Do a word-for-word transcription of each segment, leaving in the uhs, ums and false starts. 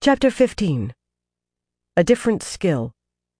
Chapter fifteen. A Different Skill.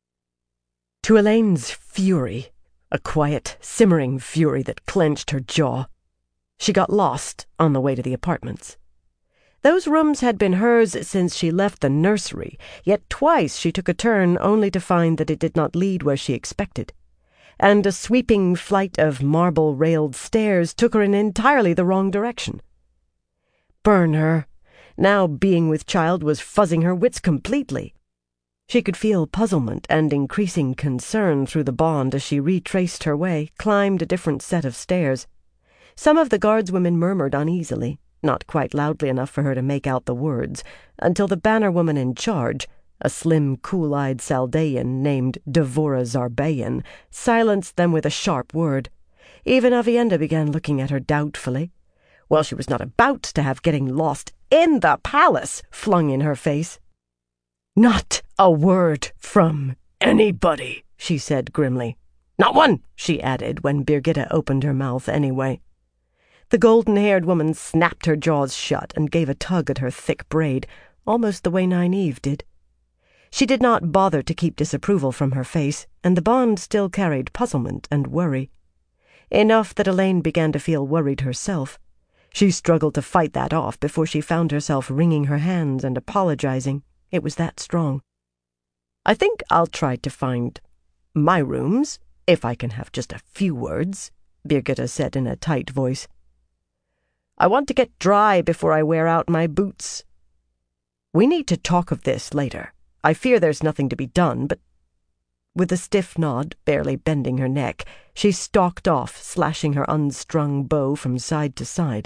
To Elaine's fury, a quiet, simmering fury that clenched her jaw, she got lost on the way to the apartments. Those rooms had been hers since she left the nursery, yet twice she took a turn only to find that it did not lead where she expected, and a sweeping flight of marble-railed stairs took her in entirely the wrong direction. Burn her! Now being with child was fuzzing her wits completely. She could feel puzzlement and increasing concern through the bond as she retraced her way, climbed a different set of stairs. Some of the guardswomen murmured uneasily, not quite loudly enough for her to make out the words, until the banner woman in charge, a slim, cool-eyed Saldaean named Devora Zarbayan, silenced them with a sharp word. Even Aviendha began looking at her doubtfully. Well, she was not about to have getting lost in the palace flung in her face. "Not a word from anybody," she said grimly. "Not one," she added when Birgitta opened her mouth anyway. The golden-haired woman snapped her jaws shut and gave a tug at her thick braid, almost the way Nynaeve did. She did not bother to keep disapproval from her face, and the bond still carried puzzlement and worry. Enough that Elaine began to feel worried herself. She struggled to fight that off before she found herself wringing her hands and apologizing. It was that strong. "I think I'll try to find my rooms, if I can have just a few words," Birgitta said in a tight voice. "I want to get dry before I wear out my boots. We need to talk of this later. I fear there's nothing to be done, but—" With a stiff nod, barely bending her neck, she stalked off, slashing her unstrung bow from side to side.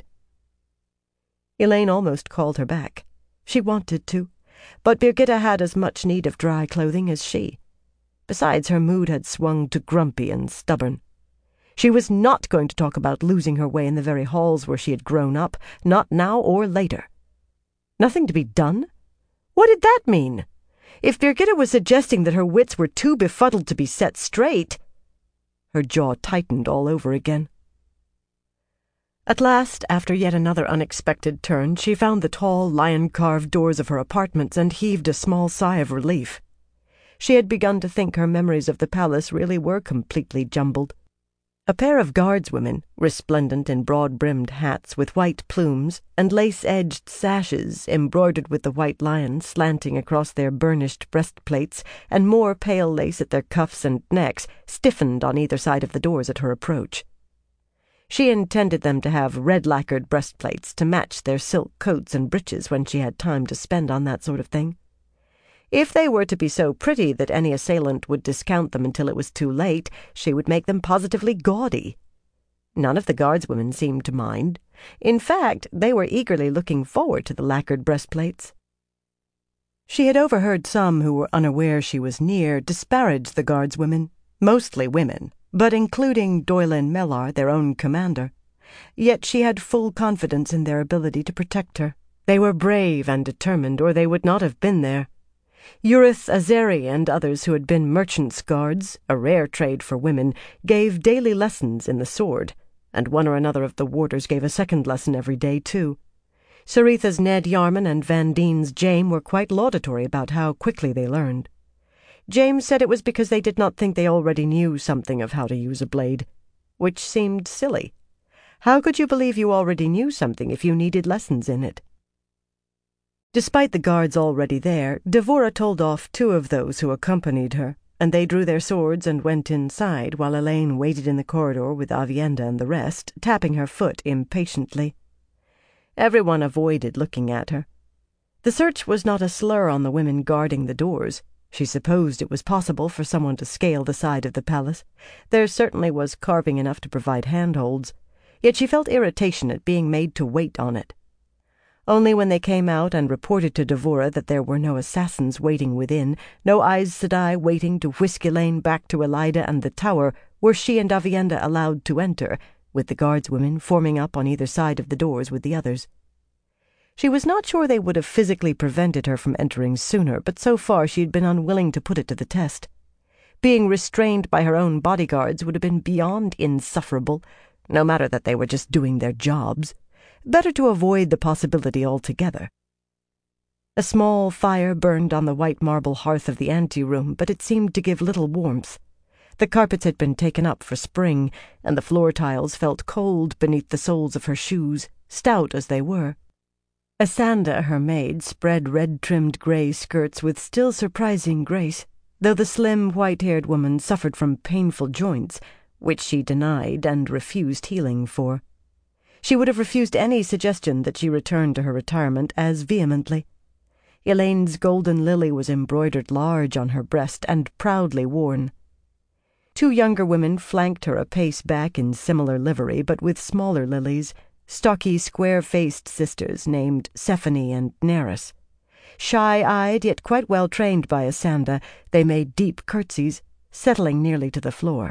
Elaine almost called her back. She wanted to, but Birgitta had as much need of dry clothing as she. Besides, her mood had swung to grumpy and stubborn. She was not going to talk about losing her way in the very halls where she had grown up, not now or later. Nothing to be done? What did that mean? If Birgitta was suggesting that her wits were too befuddled to be set straight— Her jaw tightened all over again. At last, after yet another unexpected turn, she found the tall, lion-carved doors of her apartments and heaved a small sigh of relief. She had begun to think her memories of the palace really were completely jumbled. A pair of guardswomen, resplendent in broad-brimmed hats with white plumes and lace-edged sashes embroidered with the white lion slanting across their burnished breastplates and more pale lace at their cuffs and necks, stiffened on either side of the doors at her approach. She intended them to have red-lacquered breastplates to match their silk coats and breeches when she had time to spend on that sort of thing. If they were to be so pretty that any assailant would discount them until it was too late, she would make them positively gaudy. None of the guardswomen seemed to mind. In fact, they were eagerly looking forward to the lacquered breastplates. She had overheard some who were unaware she was near disparage the guardswomen, mostly women, but including Doylin Mellar, their own commander. Yet she had full confidence in their ability to protect her. They were brave and determined, or they would not have been there. Urith Azeri and others who had been merchants' guards, a rare trade for women, gave daily lessons in the sword, and one or another of the warders gave a second lesson every day, too. Saritha's Ned Yarman and Van Dien's Jaime were quite laudatory about how quickly they learned. Jaime said it was because they did not think they already knew something of how to use a blade, which seemed silly. How could you believe you already knew something if you needed lessons in it? Despite the guards already there, Devora told off two of those who accompanied her, and they drew their swords and went inside while Elaine waited in the corridor with Aviendha and the rest, tapping her foot impatiently. Everyone avoided looking at her. The search was not a slur on the women guarding the doors. She supposed it was possible for someone to scale the side of the palace. There certainly was carving enough to provide handholds, yet she felt irritation at being made to wait on it. Only when they came out and reported to Devora that there were no assassins waiting within, no Aes Sedai waiting to whisk Elaine back to Elaida and the tower, were she and Aviendha allowed to enter, with the guardswomen forming up on either side of the doors with the others. She was not sure they would have physically prevented her from entering sooner, but so far she had been unwilling to put it to the test. Being restrained by her own bodyguards would have been beyond insufferable, no matter that they were just doing their jobs. Better to avoid the possibility altogether. A small fire burned on the white marble hearth of the ante-room, but it seemed to give little warmth. The carpets had been taken up for spring, and the floor tiles felt cold beneath the soles of her shoes, stout as they were. Asanda, her maid, spread red-trimmed grey skirts with still surprising grace, though the slim, white-haired woman suffered from painful joints, which she denied and refused healing for. She would have refused any suggestion that she return to her retirement as vehemently. Elaine's golden lily was embroidered large on her breast and proudly worn. Two younger women flanked her a pace back in similar livery, but with smaller lilies, stocky, square-faced sisters named Sephany and Neris. Shy-eyed, yet quite well-trained by Asanda, they made deep curtsies, settling nearly to the floor.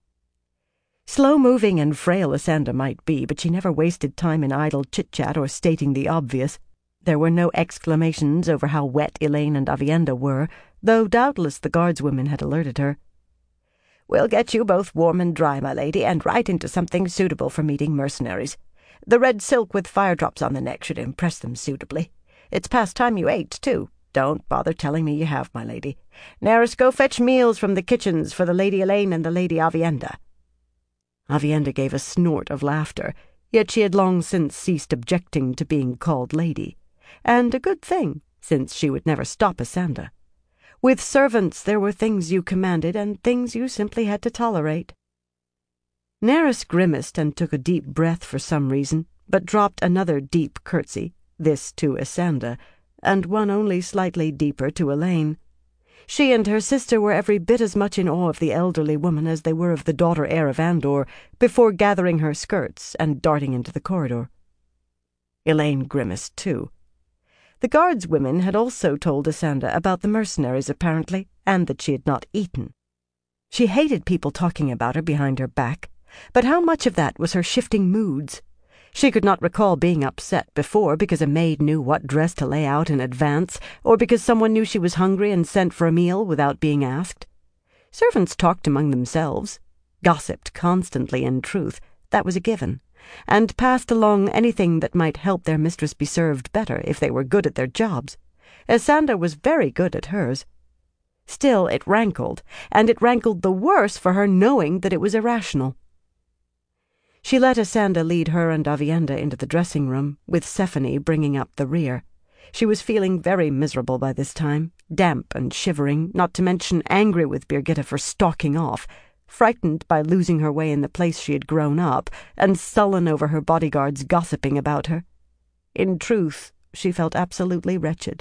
Slow-moving and frail Asanda might be, but she never wasted time in idle chit-chat or stating the obvious. There were no exclamations over how wet Elaine and Avienda were, though doubtless the guardswomen had alerted her. "We'll get you both warm and dry, my lady, and right into something suitable for meeting mercenaries. The red silk with fire-drops on the neck should impress them suitably. It's past time you ate, too. Don't bother telling me you have, my lady. Neris, go fetch meals from the kitchens for the Lady Elaine and the Lady Avienda." Avienda gave a snort of laughter, yet she had long since ceased objecting to being called lady. And a good thing, since she would never stop Asanda. With servants there were things you commanded and things you simply had to tolerate. Neris grimaced and took a deep breath for some reason, but dropped another deep curtsy, this to Asanda, and one only slightly deeper to Elaine. She and her sister were every bit as much in awe of the elderly woman as they were of the daughter heir of Andor, before gathering her skirts and darting into the corridor. Elaine grimaced too. The guardswomen had also told Asanda about the mercenaries, apparently, and that she had not eaten. She hated people talking about her behind her back, but how much of that was her shifting moods? She could not recall being upset before because a maid knew what dress to lay out in advance, or because someone knew she was hungry and sent for a meal without being asked. Servants talked among themselves, gossiped constantly in truth, that was a given, and passed along anything that might help their mistress be served better if they were good at their jobs. Asanda was very good at hers. Still, it rankled, and it rankled the worse for her knowing that it was irrational. She let Asanda lead her and Avienda into the dressing-room, with Sephany bringing up the rear. She was feeling very miserable by this time, damp and shivering, not to mention angry with Birgitta for stalking off, frightened by losing her way in the place she had grown up, and sullen over her bodyguards gossiping about her. In truth, she felt absolutely wretched.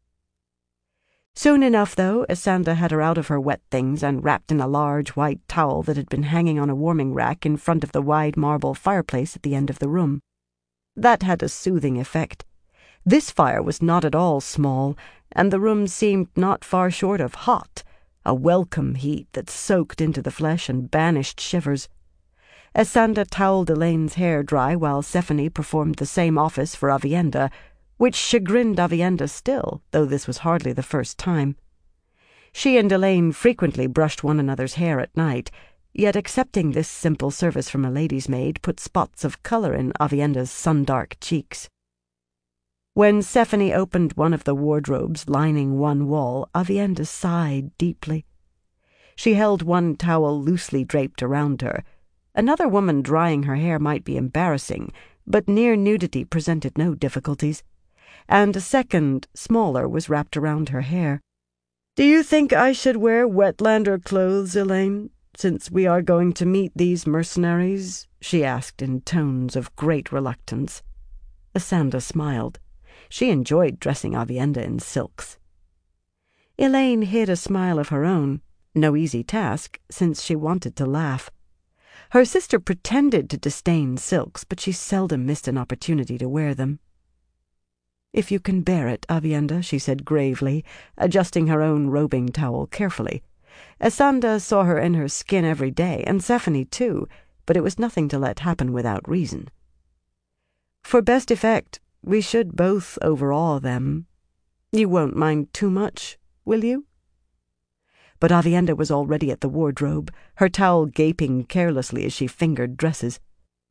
Soon enough, though, Asanda had her out of her wet things and wrapped in a large white towel that had been hanging on a warming rack in front of the wide marble fireplace at the end of the room. That had a soothing effect. This fire was not at all small, and the room seemed not far short of hot, a welcome heat that soaked into the flesh and banished shivers. Asanda toweled Elaine's hair dry while Sephany performed the same office for Avienda, which chagrined Avienda still, though this was hardly the first time. She and Elaine frequently brushed one another's hair at night, yet accepting this simple service from a lady's maid put spots of colour in Avienda's sun-dark cheeks. When Sephany opened one of the wardrobes lining one wall, Avienda sighed deeply. She held one towel loosely draped around her. Another woman drying her hair might be embarrassing, but near nudity presented no difficulties, and a second, smaller, was wrapped around her hair. "Do you think I should wear Wetlander clothes, Elaine, since we are going to meet these mercenaries?" she asked in tones of great reluctance. Asanda smiled. She enjoyed dressing Avienda in silks. Elaine hid a smile of her own, no easy task, since she wanted to laugh. Her sister pretended to disdain silks, but she seldom missed an opportunity to wear them. "If you can bear it, Avienda," she said gravely, adjusting her own robing towel carefully. Asanda saw her in her skin every day, and Sephany too, but it was nothing to let happen without reason. "For best effect, we should both overawe them. You won't mind too much, will you?" But Avienda was already at the wardrobe, her towel gaping carelessly as she fingered dresses.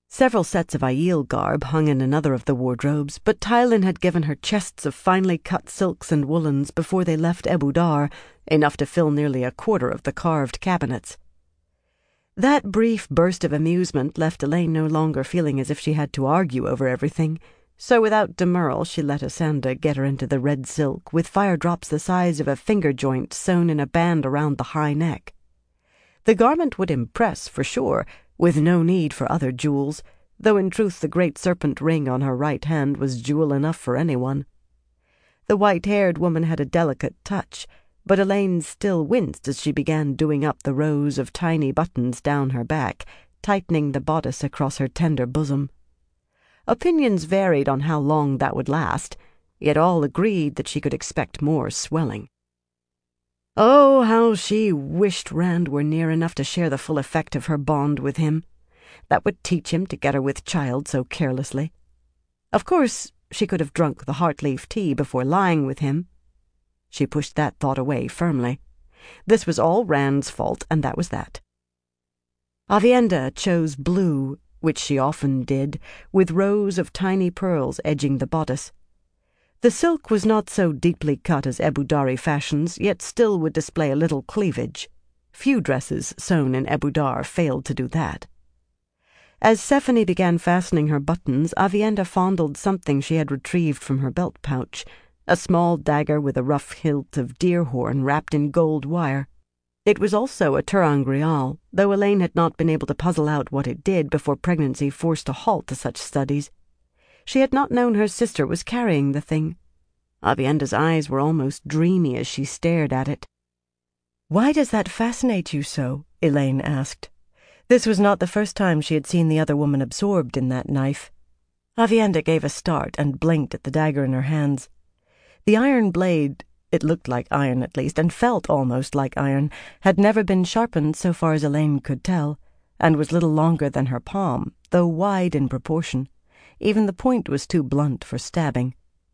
Several sets of Aiel garb hung in another of the wardrobes, but Tywin had given her chests of finely cut silks and woolens before they left Ebou Dar, enough to fill nearly a quarter of the carved cabinets. That brief burst of amusement left Elaine no longer feeling as if she had to argue over everything, so without demurral she let Asanda get her into the red silk, with fire drops the size of a finger joint sewn in a band around the high neck. The garment would impress, for sure, with no need for other jewels, though in truth the great serpent ring on her right hand was jewel enough for anyone. The white-haired woman had a delicate touch, but Elaine still winced as she began doing up the rows of tiny buttons down her back, tightening the bodice across her tender bosom. Opinions varied on how long that would last, yet all agreed that she could expect more swelling. Oh, how she wished Rand were near enough to share the full effect of her bond with him. That would teach him to get her with child so carelessly. Of course, she could have drunk the heart-leaf tea before lying with him. She pushed that thought away firmly. This was all Rand's fault, and that was that. Aviendha chose blue, which she often did, with rows of tiny pearls edging the bodice. The silk was not so deeply cut as Ebou Dari fashions, yet still would display a little cleavage. Few dresses sewn in Ebou Dar failed to do that. As Stephanie began fastening her buttons, Aviendha fondled something she had retrieved from her belt pouch, a small dagger with a rough hilt of deer horn wrapped in gold wire. It was also a ter'angreal, though Elaine had not been able to puzzle out what it did before pregnancy forced a halt to such studies. She had not known her sister was carrying the thing. Aviendha's eyes were almost dreamy as she stared at it. "Why does that fascinate you so?" Elaine asked. This was not the first time she had seen the other woman absorbed in that knife. Aviendha gave a start and blinked at the dagger in her hands. The iron blade, it looked like iron at least, and felt almost like iron, had never been sharpened so far as Elaine could tell, and was little longer than her palm, though wide in proportion. Even the point was too blunt for stabbing.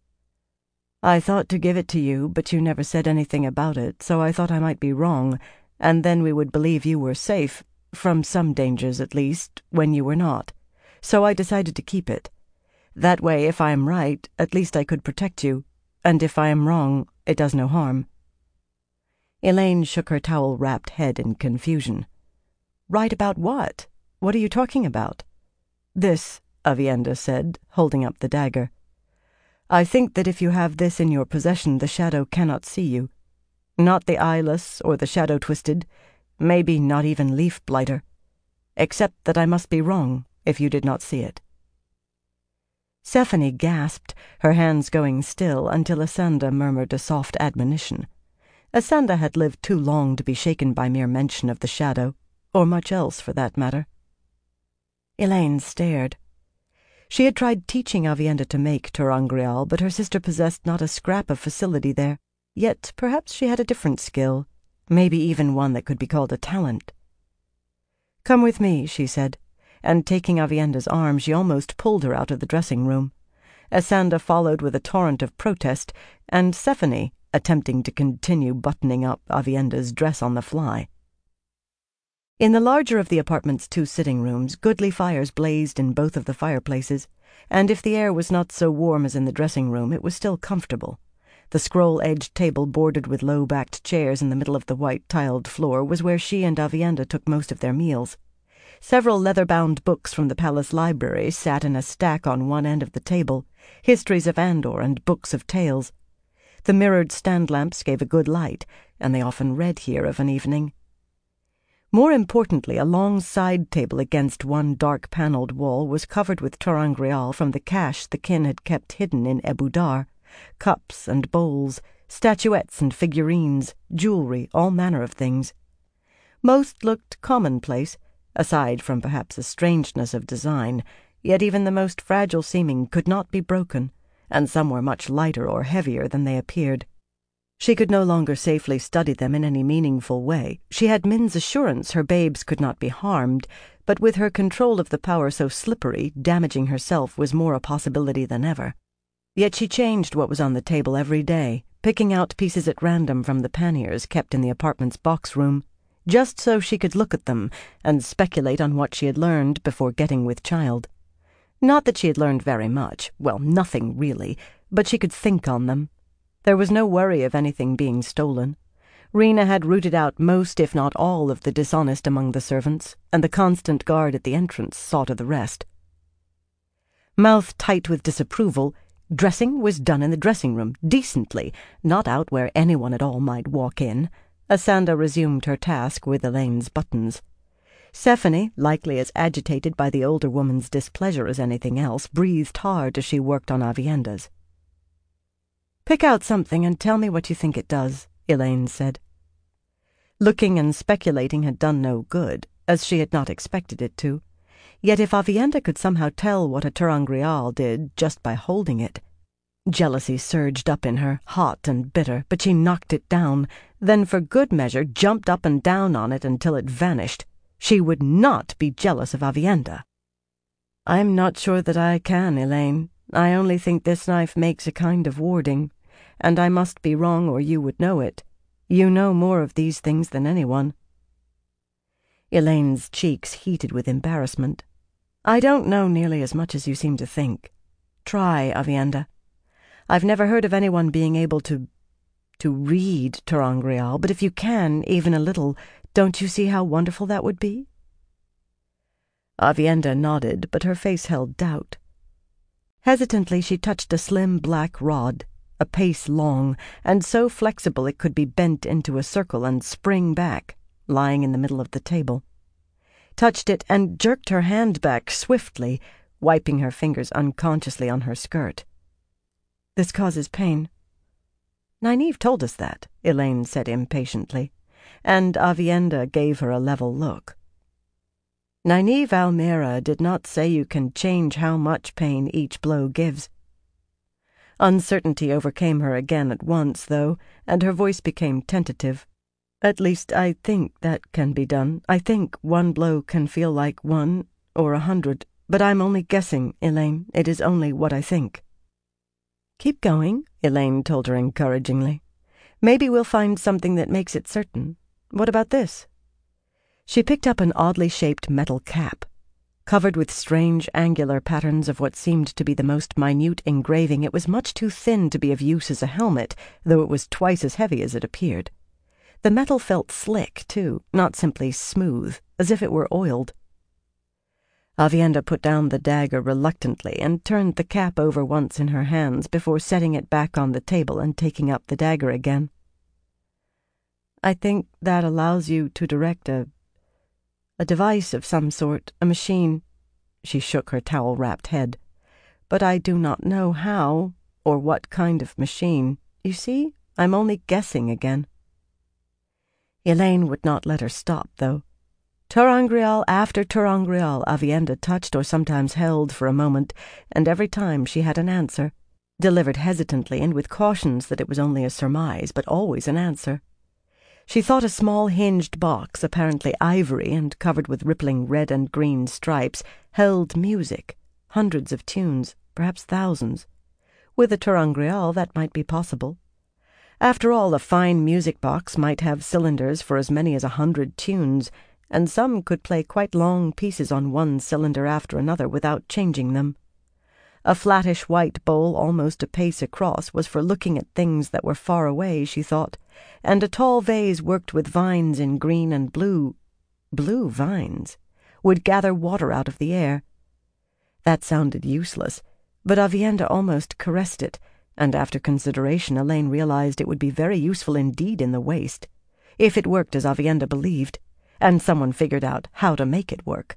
"I thought to give it to you, but you never said anything about it, so I thought I might be wrong, and then we would believe you were safe, from some dangers at least, when you were not. So I decided to keep it. That way, if I am right, at least I could protect you, and if I am wrong, it does no harm." Elaine shook her towel-wrapped head in confusion. "Right about what? What are you talking about?" "This," Aviendha said, holding up the dagger. "I think that if you have this in your possession, the shadow cannot see you. Not the eyeless or the shadow-twisted, maybe not even Leaf-Blighter. Except that I must be wrong if you did not see it." Stephanie gasped, her hands going still, until Asanda murmured a soft admonition. Asanda had lived too long to be shaken by mere mention of the shadow, or much else for that matter. Elaine stared. She had tried teaching Aviendha to make ter'angreal, but her sister possessed not a scrap of facility there. Yet perhaps she had a different skill, maybe even one that could be called a talent. "Come with me," she said, and taking Aviendha's arm, she almost pulled her out of the dressing-room. Asanda followed with a torrent of protest, and Stephanie attempting to continue buttoning up Aviendha's dress on the fly. In the larger of the apartment's two sitting-rooms, goodly fires blazed in both of the fireplaces, and if the air was not so warm as in the dressing-room, it was still comfortable. The scroll-edged table bordered with low-backed chairs in the middle of the white-tiled floor was where she and Aviendha took most of their meals. Several leather-bound books from the palace library sat in a stack on one end of the table, histories of Andor and books of tales. The mirrored stand lamps gave a good light, and they often read here of an evening. More importantly, a long side table against one dark-panelled wall was covered with ter'angreal from the cache the kin had kept hidden in Ebou Dar, cups and bowls, statuettes and figurines, jewelry, all manner of things. Most looked commonplace, aside from perhaps a strangeness of design, yet even the most fragile-seeming could not be broken, and some were much lighter or heavier than they appeared. She could no longer safely study them in any meaningful way. She had Min's assurance her babes could not be harmed, but with her control of the power so slippery, damaging herself was more a possibility than ever. Yet she changed what was on the table every day, picking out pieces at random from the panniers kept in the apartment's box room, just so she could look at them and speculate on what she had learned before getting with child. Not that she had learned very much, well, nothing really, but she could think on them. There was no worry of anything being stolen. Rena had rooted out most, if not all, of the dishonest among the servants, and the constant guard at the entrance saw to the rest. Mouth tight with disapproval, dressing was done in the dressing-room, decently, not out where anyone at all might walk in. Asanda resumed her task with Elaine's buttons. Stephanie, likely as agitated by the older woman's displeasure as anything else, breathed hard as she worked on Avienda's. "Pick out something and tell me what you think it does," Elaine said. Looking and speculating had done no good, as she had not expected it to. Yet if Avienda could somehow tell what a ter'angreal did just by holding it... Jealousy surged up in her, hot and bitter, but she knocked it down, then for good measure jumped up and down on it until it vanished. She would not be jealous of Avienda. "I'm not sure that I can, Elaine. I only think this knife makes a kind of warding, and I must be wrong or you would know it. You know more of these things than anyone." Elaine's cheeks heated with embarrassment. "I don't know nearly as much as you seem to think. Try, Avienda. I've never heard of anyone being able to... to read ter'angreal, but if you can, even a little, don't you see how wonderful that would be?" Avienda nodded, but her face held doubt. Hesitantly she touched a slim black rod, a pace long, and so flexible it could be bent into a circle and spring back, lying in the middle of the table. Touched it and jerked her hand back swiftly, wiping her fingers unconsciously on her skirt. "This causes pain." "Nynaeve told us that," Elaine said impatiently, and Avienda gave her a level look. "Nynaeve Almira did not say you can change how much pain each blow gives." Uncertainty overcame her again at once, though, and her voice became tentative. "At least I think that can be done. I think one blow can feel like one or a hundred, but I'm only guessing, Elaine. It is only what I think." "Keep going," Elaine told her encouragingly. "Maybe we'll find something that makes it certain. What about this?" She picked up an oddly shaped metal cap. Covered with strange angular patterns of what seemed to be the most minute engraving, it was much too thin to be of use as a helmet, though it was twice as heavy as it appeared. The metal felt slick, too, not simply smooth, as if it were oiled. Avienda put down the dagger reluctantly and turned the cap over once in her hands before setting it back on the table and taking up the dagger again. "I think that allows you to direct a... a device of some sort, a machine." She shook her towel-wrapped head. "But I do not know how, or what kind of machine. You see, I'm only guessing again." Elaine would not let her stop, though. Ter'angreal after ter'angreal Avienda touched or sometimes held for a moment, and every time she had an answer, delivered hesitantly and with cautions that it was only a surmise, but always an answer. She thought a small hinged box, apparently ivory and covered with rippling red and green stripes, held music, hundreds of tunes, perhaps thousands. With a ter'angreal that might be possible. After all, a fine music box might have cylinders for as many as a hundred tunes, and some could play quite long pieces on one cylinder after another without changing them. A flattish white bowl almost a pace across was for looking at things that were far away, she thought, and a tall vase worked with vines in green and blue, blue vines, would gather water out of the air. That sounded useless, but Avienda almost caressed it, and after consideration Elaine realized it would be very useful indeed in the waste, if it worked as Avienda believed, and someone figured out how to make it work.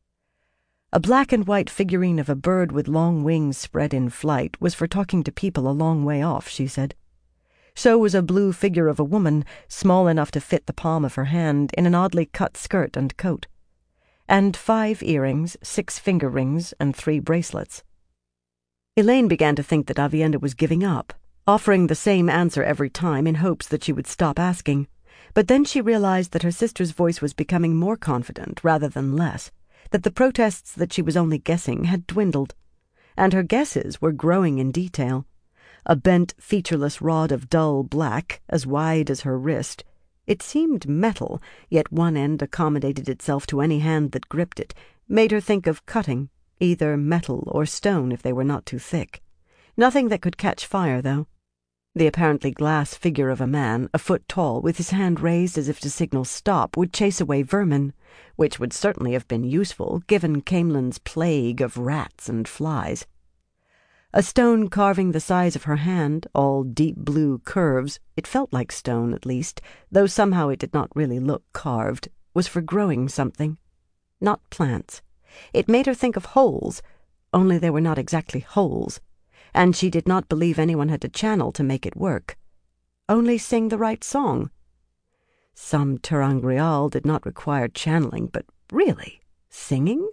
A black and white figurine of a bird with long wings spread in flight was for talking to people a long way off, she said. So was a blue figure of a woman, small enough to fit the palm of her hand, in an oddly cut skirt and coat. And five earrings, six finger rings, and three bracelets. Elaine began to think that Avienda was giving up, offering the same answer every time in hopes that she would stop asking. But then she realized that her sister's voice was becoming more confident rather than less, that the protests that she was only guessing had dwindled, and her guesses were growing in detail. A bent, featureless rod of dull black, as wide as her wrist, It seemed metal, yet one end accommodated itself to any hand that gripped it, made her think of cutting, either metal or stone if they were not too thick. Nothing that could catch fire, though. The apparently glass figure of a man, a foot tall, with his hand raised as if to signal stop, would chase away vermin, which would certainly have been useful, given Caemlyn's plague of rats and flies. A stone carving the size of her hand, all deep blue curves, it felt like stone at least, though somehow it did not really look carved, was for growing something. Not plants. It made her think of holes, only they were not exactly holes, and she did not believe anyone had to channel to make it work. Only sing the right song. Some ter'angreal did not require channeling, but really, singing?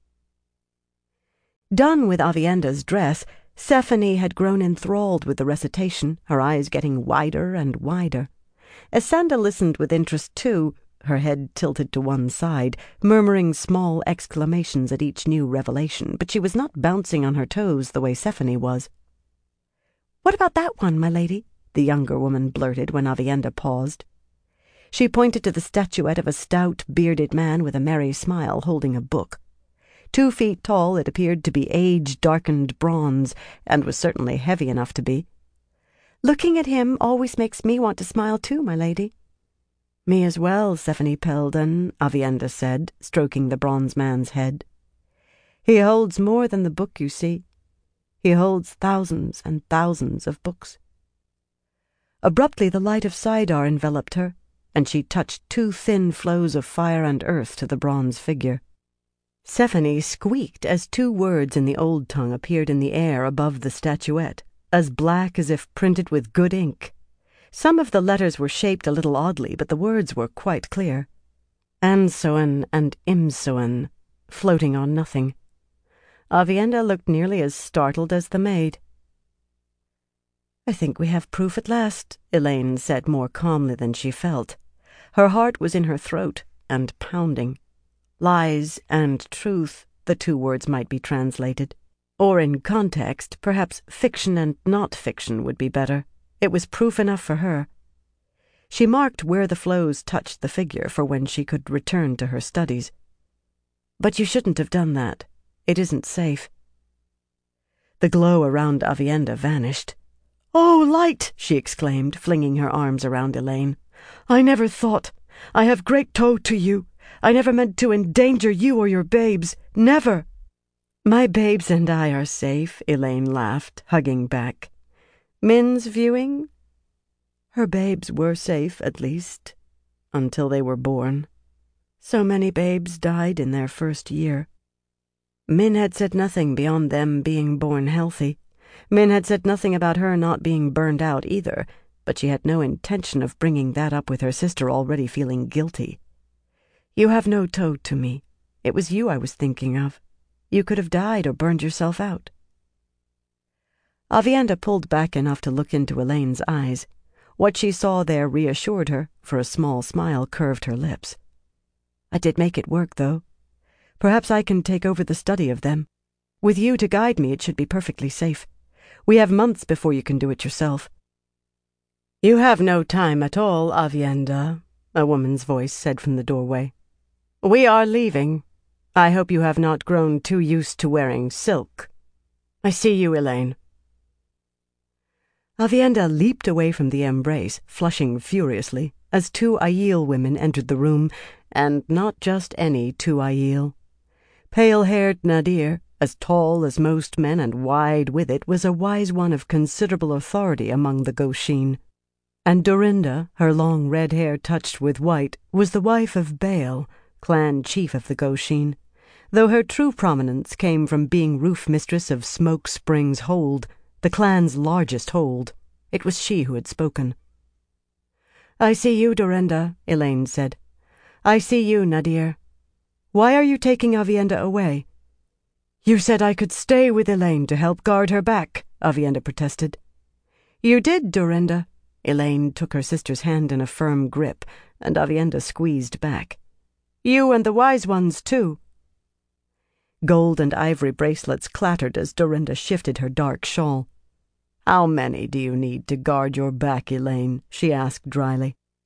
Done with Avienda's dress, Sephanie had grown enthralled with the recitation, her eyes getting wider and wider. Esanda listened with interest too, her head tilted to one side, murmuring small exclamations at each new revelation, but she was not bouncing on her toes the way Sephanie was. "What about that one, my lady?" the younger woman blurted when Avienda paused. She pointed to the statuette of a stout, bearded man with a merry smile holding a book. Two feet tall, it appeared to be age-darkened bronze, and was certainly heavy enough to be. "Looking at him always makes me want to smile too, my lady." "Me as well, Sephanie Peldon," Avienda said, stroking the bronze man's head. "He holds more than the book, you see. He holds thousands and thousands of books." Abruptly the light of Sidar enveloped her, and she touched two thin flows of fire and earth to the bronze figure. Sephanie squeaked as two words in the old tongue appeared in the air above the statuette, as black as if printed with good ink. Some of the letters were shaped a little oddly, but the words were quite clear. Ansoan and Imsoan, floating on nothing. Avienda looked nearly as startled as the maid. "I think we have proof at last," Elaine said more calmly than she felt. Her heart was in her throat and pounding. Lies and truth, the two words might be translated. Or in context, perhaps fiction and not fiction would be better. It was proof enough for her. She marked where the flows touched the figure for when she could return to her studies. "But you shouldn't have done that. It isn't safe." The glow around Avienda vanished. "Oh, light!" she exclaimed, flinging her arms around Elaine. "I never thought. I have great tow to you. I never meant to endanger you or your babes. Never!" "My babes and I are safe," Elaine laughed, hugging back. "Min's viewing?" "Her babes were safe, at least, until they were born. So many babes died in their first year. Min had said nothing beyond them being born healthy. Min had said nothing about her not being burned out either, but she had no intention of bringing that up with her sister already feeling guilty. "You have no tow to me. It was you I was thinking of. You could have died or burned yourself out." Avienda pulled back enough to look into Elaine's eyes. What she saw there reassured her, for a small smile curved her lips. "I did make it work, though. Perhaps I can take over the study of them. With you to guide me, it should be perfectly safe. We have months before you can do it yourself." "You have no time at all, Avienda," a woman's voice said from the doorway. "We are leaving. I hope you have not grown too used to wearing silk. I see you, Elaine." Avienda leaped away from the embrace, flushing furiously, as two Aiel women entered the room, and not just any two Aiel. Pale-haired Nadir, as tall as most men and wide with it, was a wise one of considerable authority among the Goshin. And Dorinda, her long red hair touched with white, was the wife of Baal, clan chief of the Goshin, though her true prominence came from being roof mistress of Smoke Springs Hold, the clan's largest hold. It was she who had spoken. "I see you, Dorinda," Elaine said. "I see you, Nadir. Why are you taking Avienda away?" "You said I could stay with Elaine to help guard her back," Avienda protested. "You did, Dorinda." Elaine took her sister's hand in a firm grip, and Avienda squeezed back. "You and the wise ones, too." Gold and ivory bracelets clattered as Dorinda shifted her dark shawl. "How many do you need to guard your back, Elaine?" she asked dryly.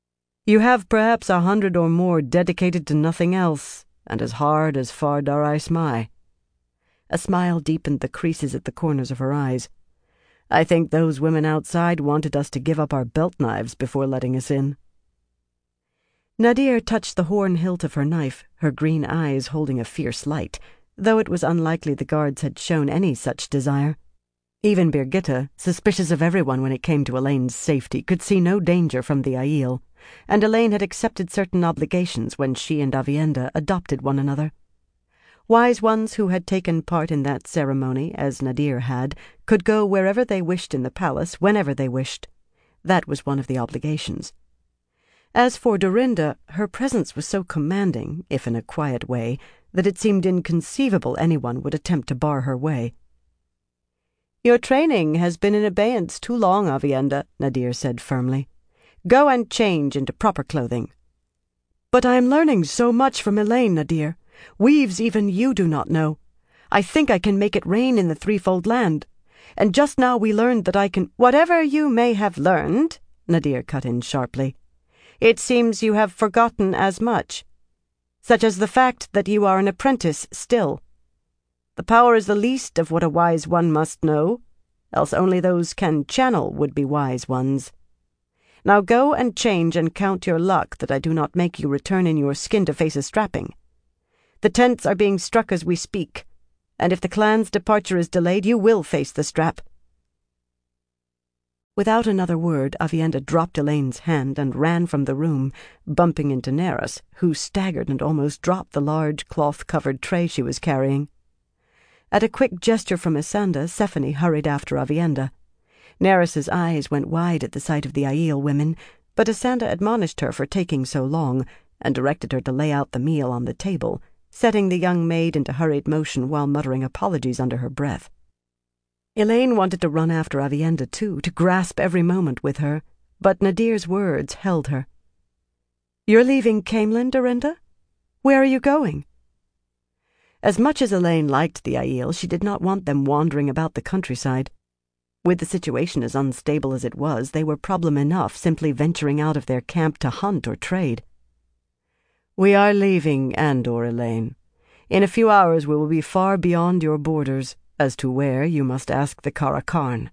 You have perhaps a hundred or more dedicated to nothing else, and as hard as far Dar-I Smai. A smile deepened the creases at the corners of her eyes. I think those women outside wanted us to give up our belt knives before letting us in. Nadir touched the horn hilt of her knife, her green eyes holding a fierce light, though it was unlikely the guards had shown any such desire. Even Birgitta, suspicious of everyone when it came to Elaine's safety, could see no danger from the Aiel, and Elaine had accepted certain obligations when she and Aviendha adopted one another. Wise ones who had taken part in that ceremony, as Nadir had, could go wherever they wished in the palace, whenever they wished. That was one of the obligations. As for Dorinda, her presence was so commanding, if in a quiet way, that it seemed inconceivable anyone would attempt to bar her way. "Your training has been in abeyance too long, Aviendha," Nadir said firmly. "Go and change into proper clothing." "But I am learning so much from Elaine, Nadir. Weaves even you do not know. I think I can make it rain in the threefold land. And just now we learned that I can—" "Whatever you may have learned," Nadir cut in sharply, "it seems you have forgotten as much, such as the fact that you are an apprentice still. The power is the least of what a wise one must know, else only those can channel would be wise ones. Now go and change and count your luck that I do not make you return in your skin to face a strapping. The tents are being struck as we speak, and if the clan's departure is delayed, you will face the strap." Without another word, Aviendha dropped Elaine's hand and ran from the room, bumping into Neris, who staggered and almost dropped the large cloth-covered tray she was carrying. At a quick gesture from Esanda, Sephane hurried after Aviendha. Neris's eyes went wide at the sight of the Aiel women, but Esanda admonished her for taking so long, and directed her to lay out the meal on the table, setting the young maid into hurried motion while muttering apologies under her breath. Elaine wanted to run after Aviendha too, to grasp every moment with her, but Nadir's words held her. "You're leaving Caemlyn, Dorinda? Where are you going?" As much as Elaine liked the Aiel, she did not want them wandering about the countryside. With the situation as unstable as it was, they were problem enough simply venturing out of their camp to hunt or trade. "We are leaving Andor, Elaine. In a few hours we will be far beyond your borders. As to where, you must ask the Karakarn."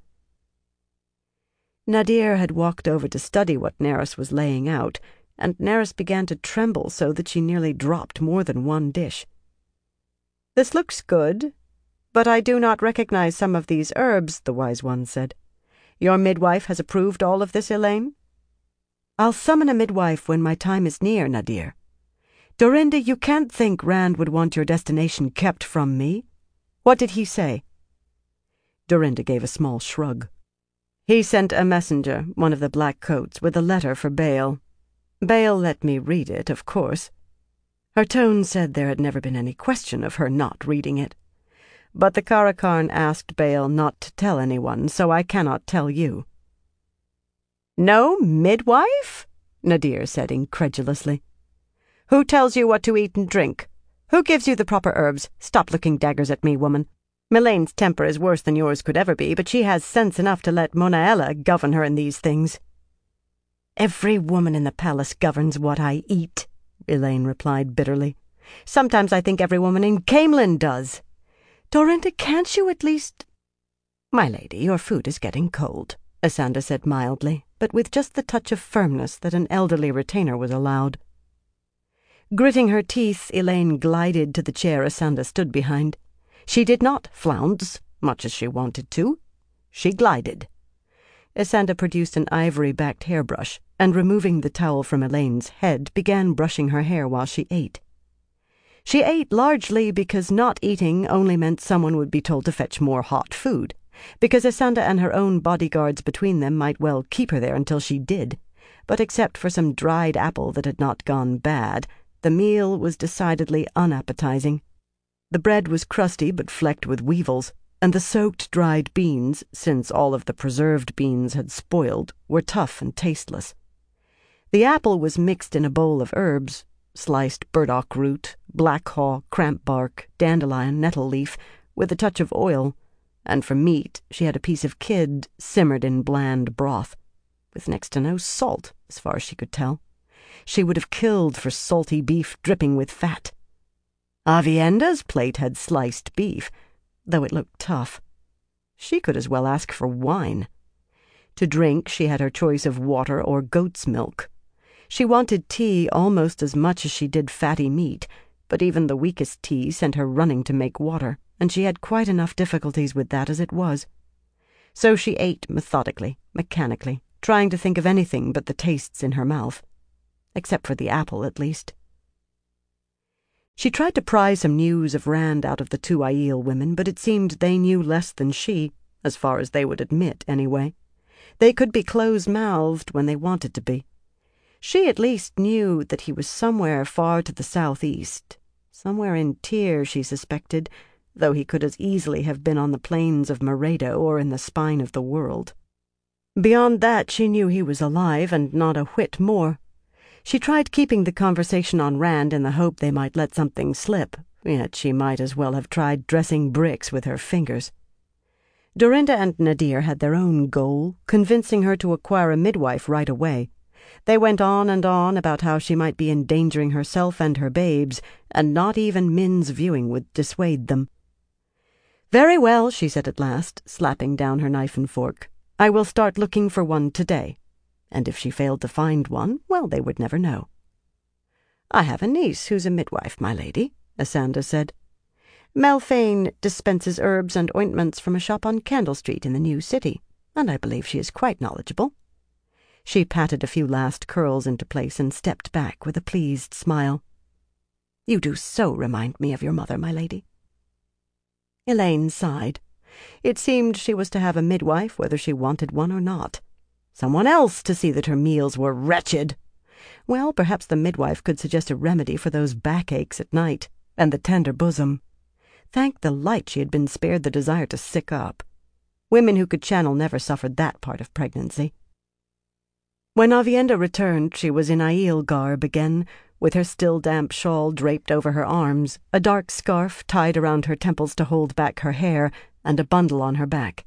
Nadir had walked over to study what Neris was laying out, and Neris began to tremble so that she nearly dropped more than one dish. "This looks good, but I do not recognize some of these herbs," the wise one said. "Your midwife has approved all of this, Elaine?" "I'll summon a midwife when my time is near, Nadir. Dorinda, you can't think Rand would want your destination kept from me. What did he say?" Dorinda gave a small shrug. "He sent a messenger, one of the black coats, with a letter for Bael. Bael let me read it, of course." Her tone said there had never been any question of her not reading it. "But the Karakarn asked Bael not to tell anyone, so I cannot tell you." "No midwife?" Nadir said incredulously. "Who tells you what to eat and drink? Who gives you the proper herbs? Stop looking daggers at me, woman. Melane's temper is worse than yours could ever be, but she has sense enough to let Monaella govern her in these things." "Every woman in the palace governs what I eat," Elaine replied bitterly. "Sometimes I think every woman in Caemlyn does. Dorinda, can't you at least—" "My lady, your food is getting cold," Esanda said mildly, but with just the touch of firmness that an elderly retainer was allowed. Gritting her teeth, Elaine glided to the chair Esanda stood behind. She did not flounce, much as she wanted to. She glided. Esanda produced an ivory-backed hairbrush, and removing the towel from Elaine's head, began brushing her hair while she ate. She ate largely because not eating only meant someone would be told to fetch more hot food, because Esanda and her own bodyguards between them might well keep her there until she did, but except for some dried apple that had not gone bad, the meal was decidedly unappetizing. The bread was crusty but flecked with weevils, and the soaked dried beans, since all of the preserved beans had spoiled, were tough and tasteless. The apple was mixed in a bowl of herbs, sliced burdock root, black haw, cramp bark, dandelion, nettle leaf, with a touch of oil, and for meat she had a piece of kid simmered in bland broth, with next to no salt, as far as she could tell. She would have killed for salty beef dripping with fat. Avienda's plate had sliced beef, though it looked tough. She could as well ask for wine. To drink, she had her choice of water or goat's milk. She wanted tea almost as much as she did fatty meat, but even the weakest tea sent her running to make water, and she had quite enough difficulties with that as it was. So she ate methodically, mechanically, trying to think of anything but the tastes in her mouth. Except for the apple, at least. She tried to pry some news of Rand out of the two Aiel women, but it seemed they knew less than she, as far as they would admit, anyway. They could be close-mouthed when they wanted to be. She at least knew that he was somewhere far to the southeast, somewhere in Tyr, she suspected, though he could as easily have been on the plains of Maredo or in the spine of the world. Beyond that, she knew he was alive, and not a whit more. She tried keeping the conversation on Rand in the hope they might let something slip, yet she might as well have tried dressing bricks with her fingers. Dorinda and Nadir had their own goal, convincing her to acquire a midwife right away. They went on and on about how she might be endangering herself and her babes, and not even Min's viewing would dissuade them. "Very well," she said at last, slapping down her knife and fork. "I will start looking for one today. And if she failed to find one, well, they would never know." "I have a niece who's a midwife, my lady," Asanda said. "Melfane dispenses herbs and ointments from a shop on Candle Street in the New City, and I believe she is quite knowledgeable." She patted a few last curls into place and stepped back with a pleased smile. "You do so remind me of your mother, my lady." Elaine sighed. It seemed she was to have a midwife whether she wanted one or not. Someone else to see that her meals were wretched. Well, perhaps the midwife could suggest a remedy for those backaches at night, and the tender bosom. Thank the light she had been spared the desire to sick up. Women who could channel never suffered that part of pregnancy. When Avienda returned, she was in Aiel garb again, with her still damp shawl draped over her arms, a dark scarf tied around her temples to hold back her hair, and a bundle on her back.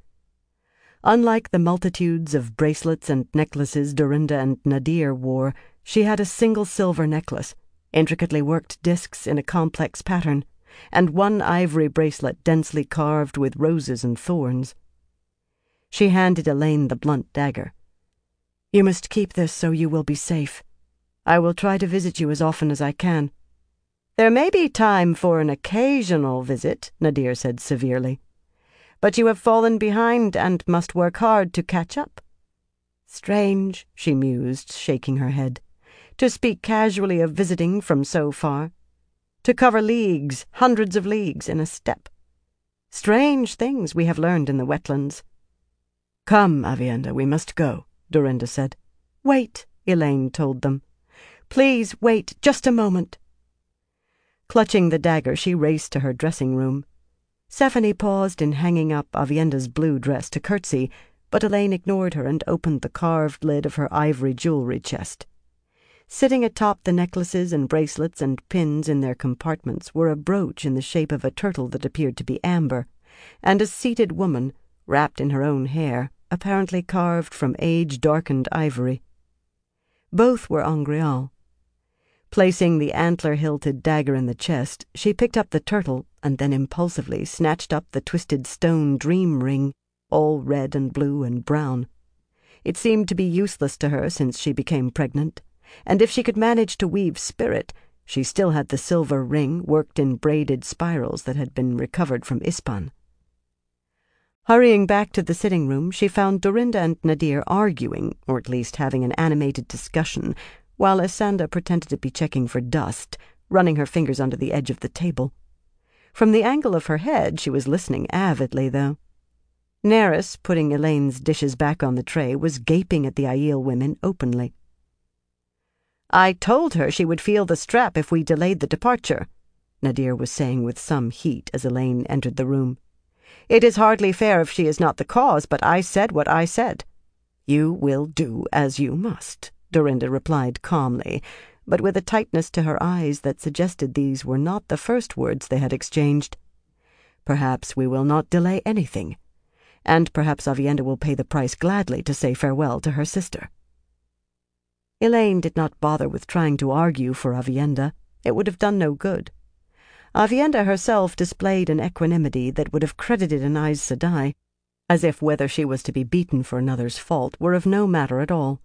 Unlike the multitudes of bracelets and necklaces Dorinda and Nadir wore, she had a single silver necklace, intricately worked discs in a complex pattern, and one ivory bracelet densely carved with roses and thorns. She handed Elaine the blunt dagger. "You must keep this so you will be safe. I will try to visit you as often as I can." "There may be time for an occasional visit," Nadir said severely. "But you have fallen behind and must work hard to catch up." "Strange," she mused, shaking her head, "to speak casually of visiting from so far. To cover leagues, hundreds of leagues, in a step. Strange things we have learned in the wetlands." "Come, Avienda, we must go," Dorinda said. "Wait," Elaine told them. "Please wait just a moment." Clutching the dagger, she raced to her dressing room. Stephanie paused in hanging up Avienda's blue dress to curtsy, but Elaine ignored her and opened the carved lid of her ivory jewelry chest. Sitting atop the necklaces and bracelets and pins in their compartments were a brooch in the shape of a turtle that appeared to be amber, and a seated woman, wrapped in her own hair, apparently carved from age-darkened ivory. Both were Angreal. Placing the antler-hilted dagger in the chest, she picked up the turtle and then impulsively snatched up the twisted stone dream ring, all red and blue and brown. It seemed to be useless to her since she became pregnant, and if she could manage to weave spirit, she still had the silver ring worked in braided spirals that had been recovered from Ispan. Hurrying back to the sitting room, she found Dorinda and Nadir arguing, or at least having an animated discussion, while Asanda pretended to be checking for dust, running her fingers under the edge of the table. From the angle of her head, she was listening avidly, though. Neris, putting Elaine's dishes back on the tray, was gaping at the Aiel women openly. "I told her she would feel the strap if we delayed the departure," Nadir was saying with some heat as Elaine entered the room. "It is hardly fair if she is not the cause, but I said what I said." "You will do as you must," Dorinda replied calmly, but with a tightness to her eyes that suggested these were not the first words they had exchanged. "Perhaps we will not delay anything, and perhaps Avienda will pay the price gladly to say farewell to her sister." Elaine did not bother with trying to argue for Aviendha. It would have done no good. Aviendha herself displayed an equanimity that would have credited an Aes Sedai, as if whether she was to be beaten for another's fault were of no matter at all.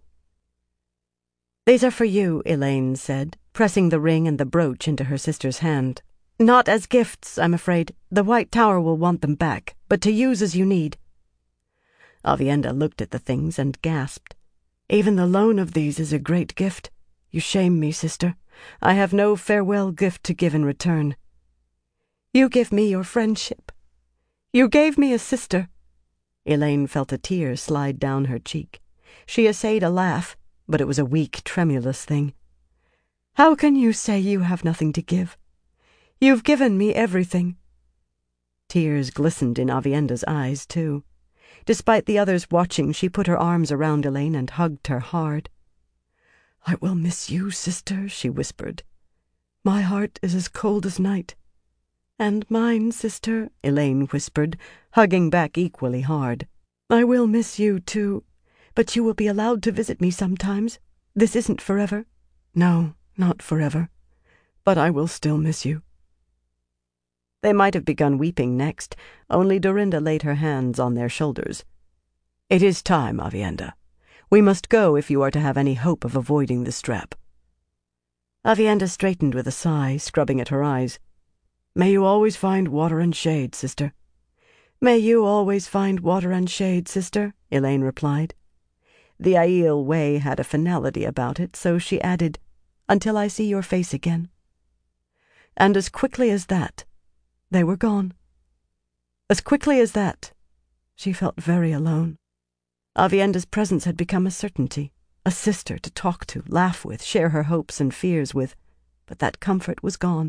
"These are for you," Elaine said, pressing the ring and the brooch into her sister's hand. "Not as gifts, I'm afraid. The White Tower will want them back, but to use as you need." Aviendha looked at the things and gasped. "Even the loan of these is a great gift. You shame me, sister. I have no farewell gift to give in return." "You give me your friendship. You gave me a sister." Elaine felt a tear slide down her cheek. She essayed a laugh, but it was a weak, tremulous thing. "How can you say you have nothing to give? You've given me everything." Tears glistened in Aviendha's eyes, too. Despite the others watching, she put her arms around Elaine and hugged her hard. "I will miss you, sister," she whispered. "My heart is as cold as night." "And mine, sister," Elaine whispered, hugging back equally hard. "I will miss you, too. But you will be allowed to visit me sometimes. This isn't forever." "No, not forever. But I will still miss you." They might have begun weeping next, only Dorinda laid her hands on their shoulders. "It is time, Aviendha. We must go if you are to have any hope of avoiding the strap." Aviendha straightened with a sigh, scrubbing at her eyes. "May you always find water and shade, sister." "May you always find water and shade, sister," Elaine replied. The Aiel way had a finality about it, so she added, "Until I see your face again." And as quickly as that, they were gone. As quickly as that, she felt very alone. Aviendha's presence had become a certainty, a sister to talk to, laugh with, share her hopes and fears with, but that comfort was gone.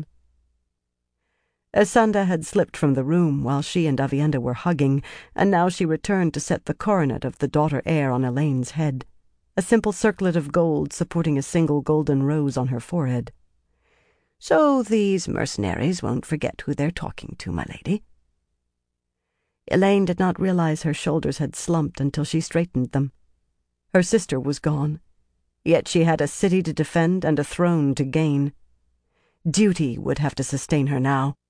Esanda had slipped from the room while she and Aviendha were hugging, and now she returned to set the coronet of the daughter-heir on Elaine's head, a simple circlet of gold supporting a single golden rose on her forehead. "So these mercenaries won't forget who they're talking to, my lady." Elaine did not realize her shoulders had slumped until she straightened them. Her sister was gone, yet she had a city to defend and a throne to gain. Duty would have to sustain her now.